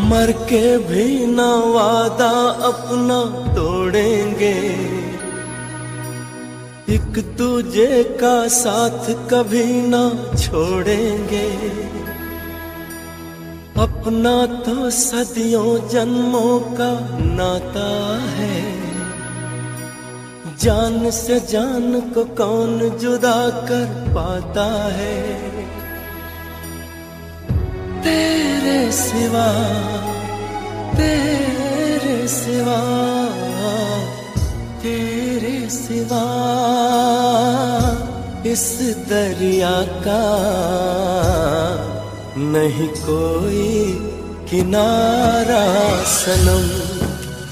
मर के भी ना वादा अपना तोड़ेंगे, एक दूजे का साथ कभी ना छोड़ेंगे। अपना तो सदियों जन्मों का नाता है, जान से जान को कौन जुदा कर पाता है। तेरे सिवा, तेरे सिवा, तेरे सिवा इस दरिया का नहीं कोई किनारा सनम।